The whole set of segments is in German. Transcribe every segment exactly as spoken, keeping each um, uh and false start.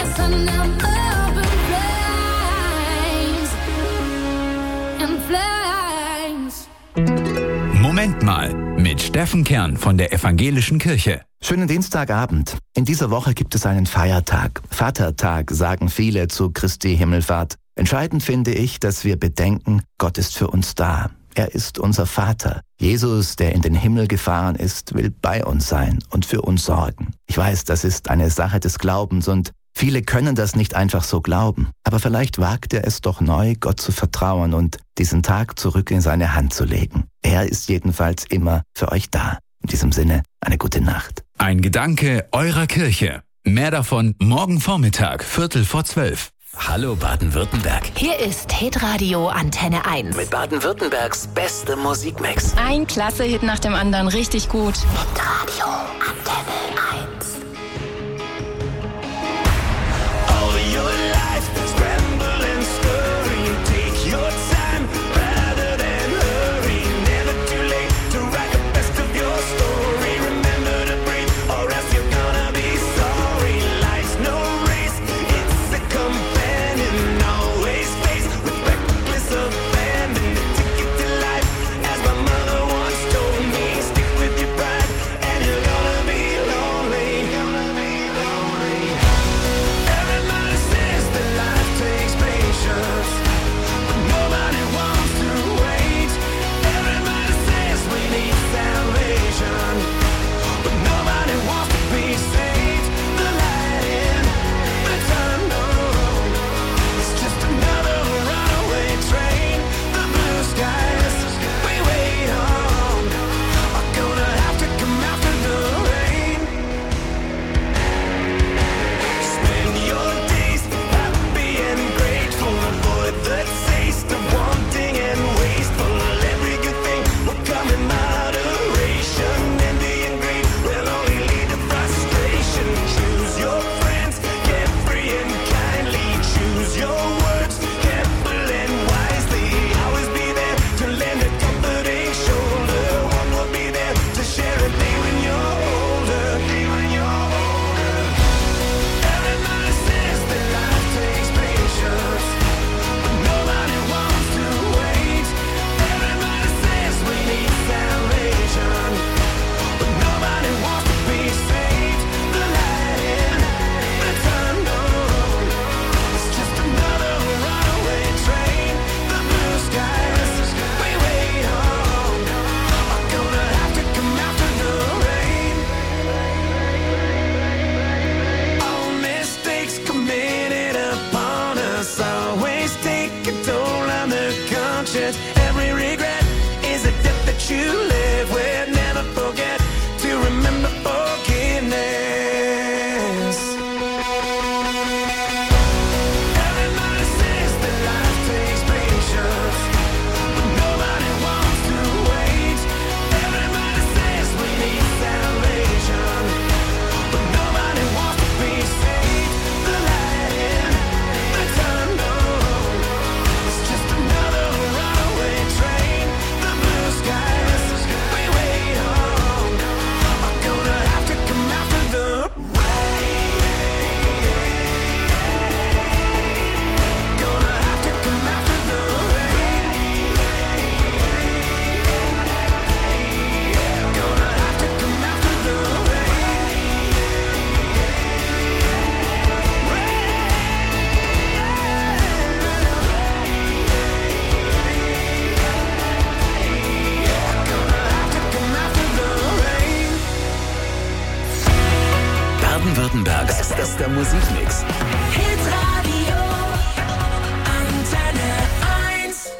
sun up in flames, in flames. Moment mal mit Steffen Kern von der Evangelischen Kirche. Schönen Dienstagabend. In dieser Woche gibt es einen Feiertag. Vatertag, sagen viele zu Christi Himmelfahrt. Entscheidend finde ich, dass wir bedenken, Gott ist für uns da. Er ist unser Vater. Jesus, der in den Himmel gefahren ist, will bei uns sein und für uns sorgen. Ich weiß, das ist eine Sache des Glaubens und viele können das nicht einfach so glauben. Aber vielleicht wagt er es doch neu, Gott zu vertrauen und diesen Tag zurück in seine Hand zu legen. Er ist jedenfalls immer für euch da. In diesem Sinne, eine gute Nacht. Ein Gedanke eurer Kirche. Mehr davon morgen Vormittag, Viertel vor zwölf. Hallo Baden-Württemberg. Hier ist Hitradio Antenne eins. Mit Baden-Württembergs beste Musikmix. Ein klasse Hit nach dem anderen, richtig gut. Hitradio Antenne eins. All your life, scramble and scurry. Take your time, rather than hurry. Never too late to write the best of your story. Remember to breathe, or else you're gonna be sorry. Life's no race, it's a companion. Always faced with reckless abandon. The ticket to life, as my mother once told me. Stick with your pride, and you're gonna be lonely. Gonna be lonely. Everybody says that life takes patience, but nobody wants to wait. Everybody says we need salvation, but nobody wants to be saved. The light in the tunnel is just another runaway train. The blue skies we wait on are gonna have to come after the rain. Spend your days happy and grateful. Avoid the taste of wanting and wasteful. Every good thing will come in moderation. Envy and greed will only lead to frustration. Choose your friends carefree and kindly. Choose your words careful and wisely. Always be there to lend a comforting shoulder. One will be there to share a day when you're older. Day when you're older. Everybody says that life takes patience, but nobody wants to wait. Everybody says we need salvation, but nobody wants to be saved. The light in the tunnel is just another runaway train. The blue skies we wait on are gonna have to come after the rain. All mistakes committed upon us always take a toll on the conscience. Every regret is a debt that you live with. Never forget to remember forgiveness. Everybody says that life takes patience, but nobody wants to wait. Everybody says we need salvation, but nobody wants to be saved. The light in the tunnel is just another runaway train. The blue skies we wait on are gonna have to come after the rain. Gonna have to come after the rain. Gonna have to come after the rain. Baden-Württembergs bester Musikmix. Hitradio Antenne eins.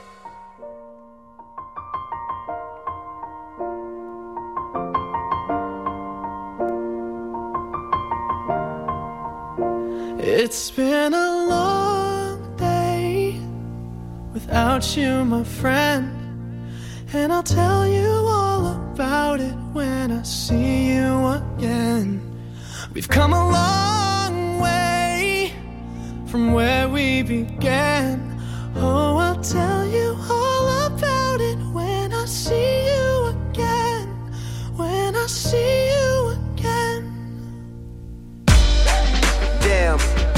It's been a long day without you, my friend, and I'll tell you all about it when I see you again. We've come a long way from where we began. Oh, I'll tell you all about it when I see you again. When I see you again. Damn.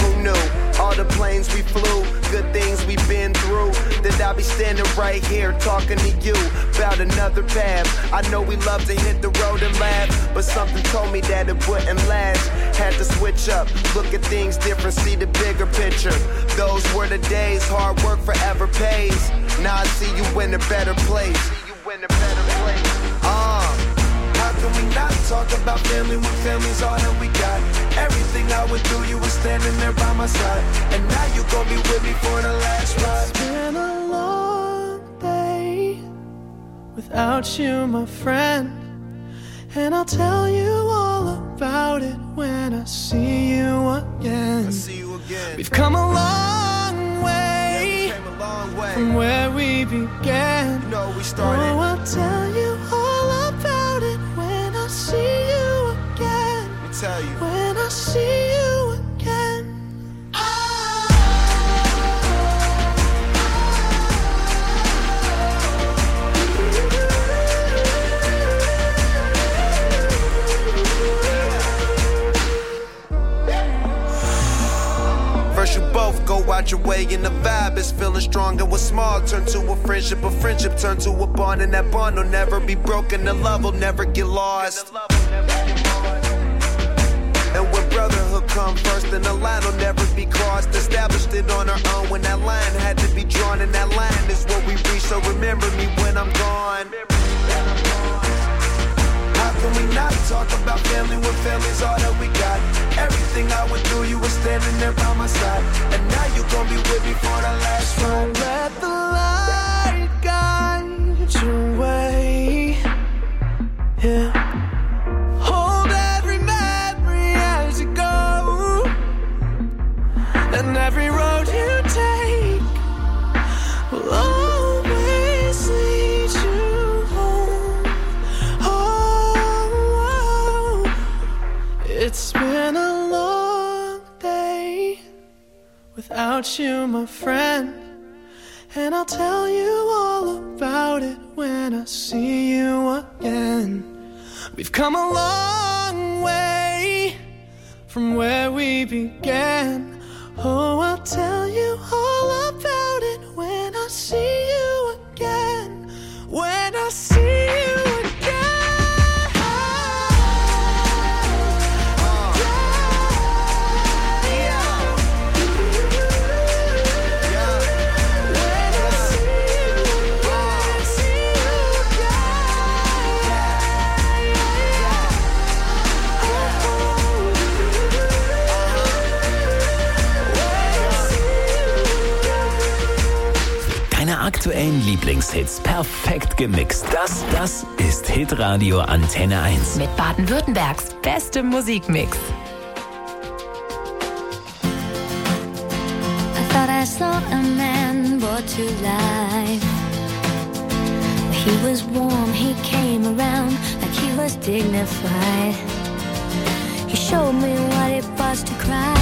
things we flew, good things we've been through, that I'll be standing right here talking to you about another path. I know we love to hit the road and laugh, but something told me that it wouldn't last. Had to switch up, look at things different, see the bigger picture. Those were the days, hard work forever pays. Now I see you in a better place. See you in a better place. Uh, how can we not talk about family when family's all that we got? Everything I went through, you were standing there by my side, and now you gon' be with me for the last ride. It's been a long day without you, my friend, and I'll tell you all about it when I see you again. I see you again. We've come a long way, yeah, we came a long way from where we began. You know we started. Oh, I'll tell you all about it when I see you again. Let me tell you. When I see you again. First you both go out your way and the vibe is feeling strong, and what's small turn to a friendship, a friendship turn to a bond, and that bond will never be broken, the love will never get lost. And when brotherhood come first, then the line will never be crossed. Established it on our own when that line had to be drawn, and that line is what we reach, so remember me when I'm gone. How can we not talk about family when family's all that we got? Everything I went through, you were standing there by my side, and now you gon' be with me for the last ride. Let the light guide your way. Yeah. Hold every memory as you go, and every road you take will always lead you home. Oh, it's been a long day without you, my friend, and I'll tell you all about it when I see you again. We've come a long way from where we began. Oh, I'll tell you all about it when I see you again. When I see you again. Aktuellen Lieblingshits perfekt gemixt. Das, das ist Hitradio Antenne eins. Mit Baden-Württembergs bestem Musikmix. I thought I saw a man brought to life. He was warm, he came around like he was dignified. He showed me what it was to cry.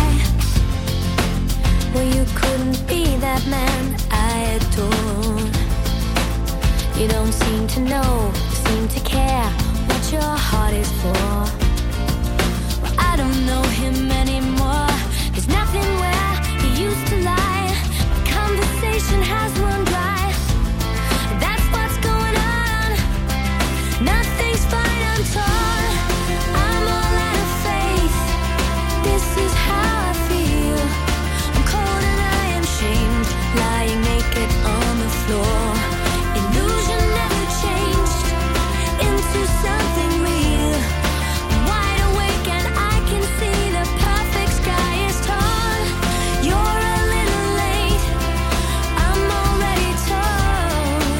Well, you couldn't be that man I adore. You don't seem to know, seem to care what your heart is for. Well, I don't know him anymore. There's nothing where he used to lie. My conversation has run dry. That's what's going on. Nothing's fine, I'm torn. I'm all out of faith. This is how I feel. I'm cold and I am shamed, lying naked on the floor. Illusion never changed into something real. I'm wide awake and I can see the perfect sky is torn. You're a little late, I'm already torn.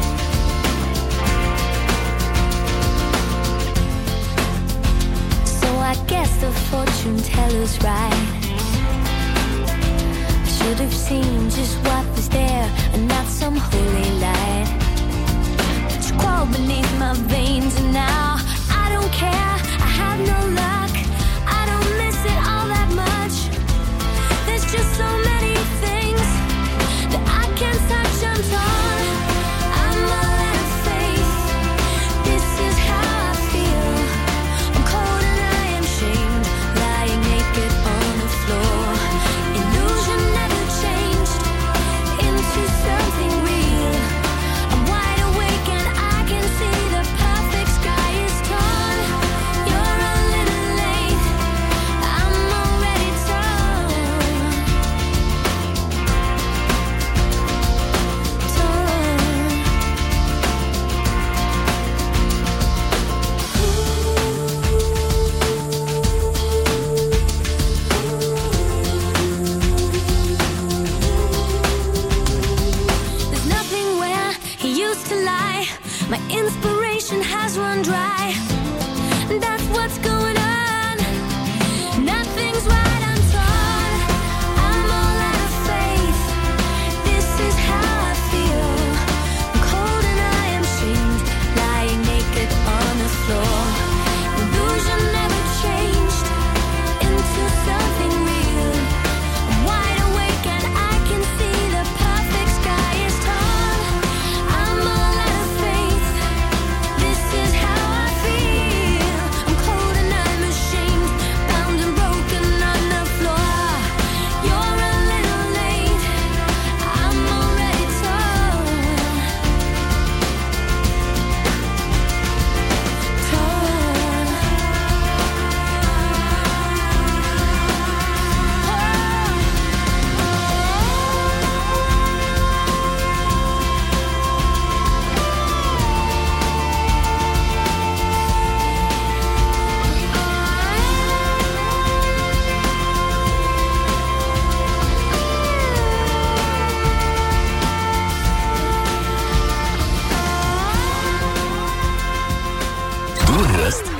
So I guess the fortune teller's right. Should have seen just what was there and not some holy light. But you crawl beneath my veins and now I don't care, I have no luck. I don't miss it all that much. There's just so many things that I can't touch, I'm torn. I'm all out of faith. This is how I feel. I'm cold and I am shamed, lying naked on the floor. Illusion never changed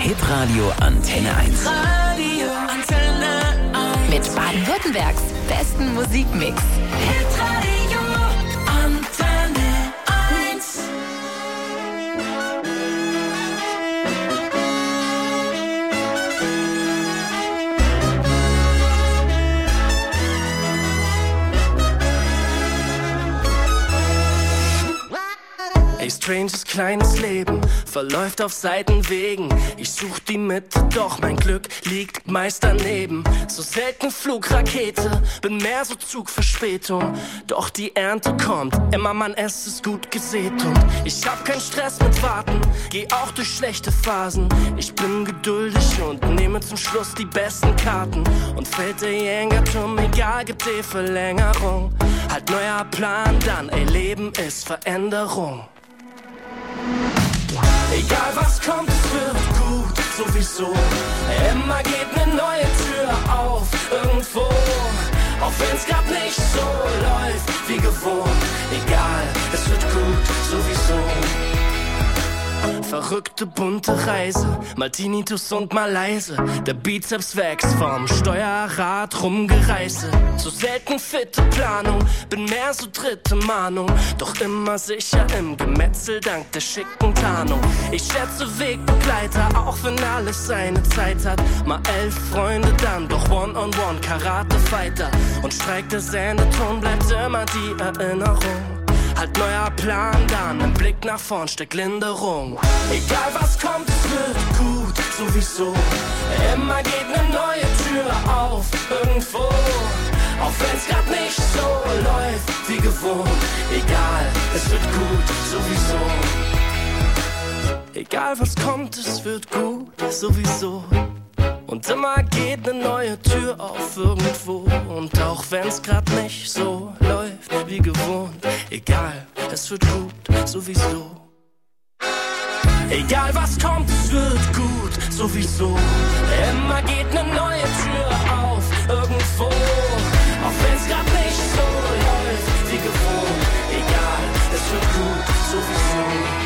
Hitradio Antenne eins. Radio Antenne eins. Mit Baden-Württembergs besten Musikmix. Hitradio Antenne eins. Ey, stranges kleines Leben verläuft auf Seitenwegen. Ich such die Mitte, doch mein Glück liegt meist daneben. So selten Flugrakete, bin mehr so Zugverspätung. Doch die Ernte kommt, immer Mann, es ist gut gesät. Und ich hab keinen Stress mit Warten, geh auch durch schlechte Phasen. Ich bin geduldig und nehme zum Schluss die besten Karten. Und fällt der Jenga-Turm, egal, gibt die Verlängerung. Halt neuer Plan dann, ey, Leben ist Veränderung. Egal was kommt, es wird gut, sowieso. Immer geht ne neue Tür auf, irgendwo. Auch wenn's grad nicht so läuft, wie gewohnt. Egal, es wird gut, sowieso. Verrückte, bunte Reise, mal Tinnitus und mal leise. Der Bizeps wächst vom Steuerrad rumgereiße. So selten fitte Planung, bin mehr so dritte Mahnung. Doch immer sicher im Gemetzel dank der schicken Tarnung. Ich schätze Wegbegleiter, auch wenn alles seine Zeit hat. Mal elf Freunde dann, doch One-on-One, Karate-Fighter. Und streikt der Sendeton, bleibt immer die Erinnerung. Halt neuer Plan dann, im Blick nach vorn steckt Linderung. Egal was kommt, es wird gut, sowieso. Immer geht ne neue Tür auf, irgendwo. Auch wenn's grad nicht so läuft, wie gewohnt. Egal, es wird gut, sowieso. Egal was kommt, es wird gut, sowieso. Und immer geht ne neue Tür auf irgendwo. Und auch wenn's grad nicht so läuft wie gewohnt. Egal, es wird gut, sowieso. Egal was kommt, es wird gut, sowieso. Immer geht ne neue Tür auf irgendwo. Auch wenn's grad nicht so läuft wie gewohnt. Egal, es wird gut, sowieso.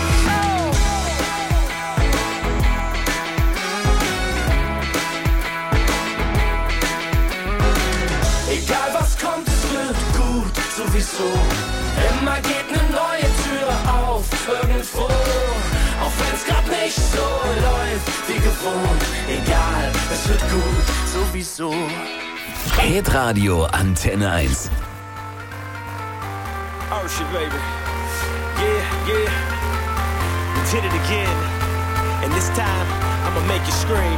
Egal was kommt, es wird gut, sowieso. Immer geht ne neue Tür auf, irgendwo. Auch wenn's grad nicht so läuft, wie gewohnt. Egal, es wird gut, sowieso. Hitradio Antenne eins. Oh shit, baby. Yeah, yeah. We did it again. And this time, I'ma make you scream.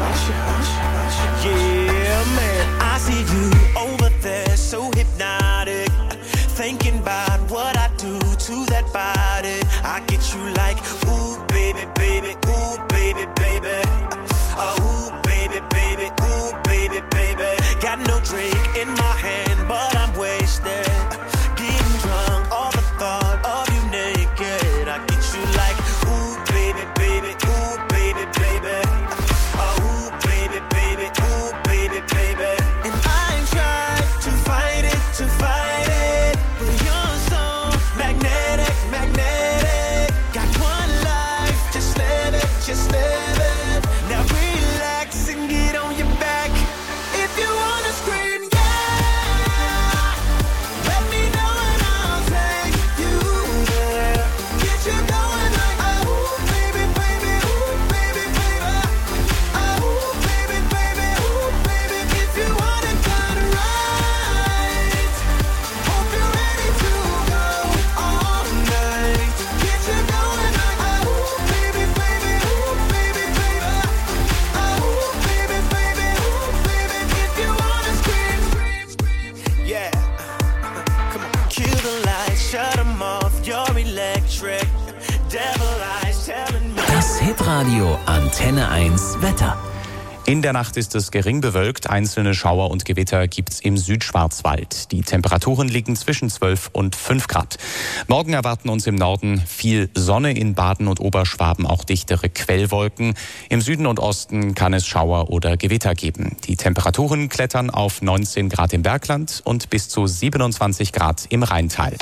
Yeah, man. I see you over there, so hypnotic. Thinking about what I do to that body. I get you like, ooh, baby, baby, ooh, baby, baby. Oh, ooh, baby, baby, ooh, baby, baby. Got no drink in my hand, but I'm wasted. Getting drunk, all the thought of you naked. I get you like, ooh, baby, baby, ooh, baby, baby. Oh, ooh, baby, baby, ooh, baby, baby. And I ain't tried to fight it, to fight it. But you're so magnetic, magnetic. Got one life, just live it, just live it. Now relax and get on your back. If you wanna scream, yeah, let me know and I'll take you there. Get you going like, oh, baby, baby, ooh, baby, baby. Oh, baby, baby, ooh, baby. If you want it done right, hope you're ready to go all night. Get you going like, oh, baby, baby, ooh, baby, baby. Oh, baby, baby, ooh, baby. If you wanna scream, scream, scream. Yeah. Come on. Kill the lights, shut them off. You're electric. Devil eyes telling me. Das Hitradio Antenne eins Wetter. In der Nacht ist es gering bewölkt. Einzelne Schauer und Gewitter gibt's im Südschwarzwald. Die Temperaturen liegen zwischen zwölf und fünf Grad. Morgen erwarten uns im Norden viel Sonne, in Baden und Oberschwaben auch dichtere Quellwolken. Im Süden und Osten kann es Schauer oder Gewitter geben. Die Temperaturen klettern auf neunzehn Grad im Bergland und bis zu siebenundzwanzig Grad im Rheintal.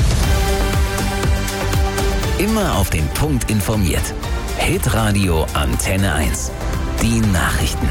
Immer auf den Punkt informiert. Hitradio Antenne eins. Die Nachrichten.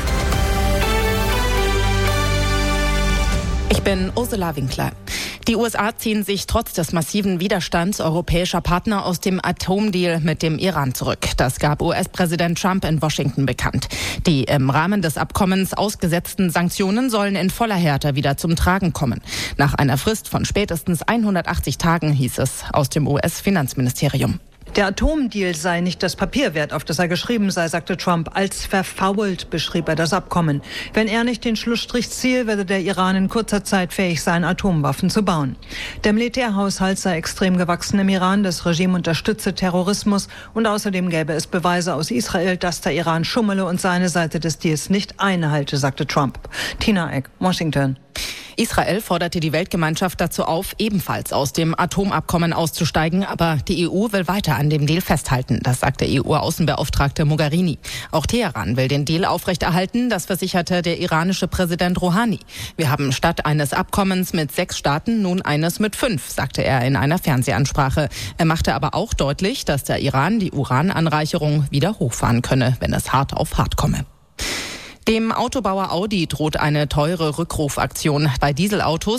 Ich bin Ursula Winkler. Die U S A ziehen sich trotz des massiven Widerstands europäischer Partner aus dem Atomdeal mit dem Iran zurück. Das gab U S-Präsident Trump in Washington bekannt. Die im Rahmen des Abkommens ausgesetzten Sanktionen sollen in voller Härte wieder zum Tragen kommen. Nach einer Frist von spätestens hundertachtzig Tagen, hieß es aus dem U S-Finanzministerium. Der Atomdeal sei nicht das Papier wert, auf das er geschrieben sei, sagte Trump. Als verfault beschrieb er das Abkommen. Wenn er nicht den Schlussstrich ziehe, werde der Iran in kurzer Zeit fähig sein, Atomwaffen zu bauen. Der Militärhaushalt sei extrem gewachsen im Iran. Das Regime unterstütze Terrorismus und außerdem gäbe es Beweise aus Israel, dass der Iran schummele und seine Seite des Deals nicht einhalte, sagte Trump. Tina Eck, Washington. Israel forderte die Weltgemeinschaft dazu auf, ebenfalls aus dem Atomabkommen auszusteigen. Aber die E U will weiter an dem Deal festhalten. Das sagte E U-Außenbeauftragte Mogherini. Auch Teheran will den Deal aufrechterhalten. Das versicherte der iranische Präsident Rouhani. Wir haben statt eines Abkommens mit sechs Staaten nun eines mit fünf, sagte er in einer Fernsehansprache. Er machte aber auch deutlich, dass der Iran die Urananreicherung wieder hochfahren könne, wenn es hart auf hart komme. Dem Autobauer Audi droht eine teure Rückrufaktion. Bei Dieselautos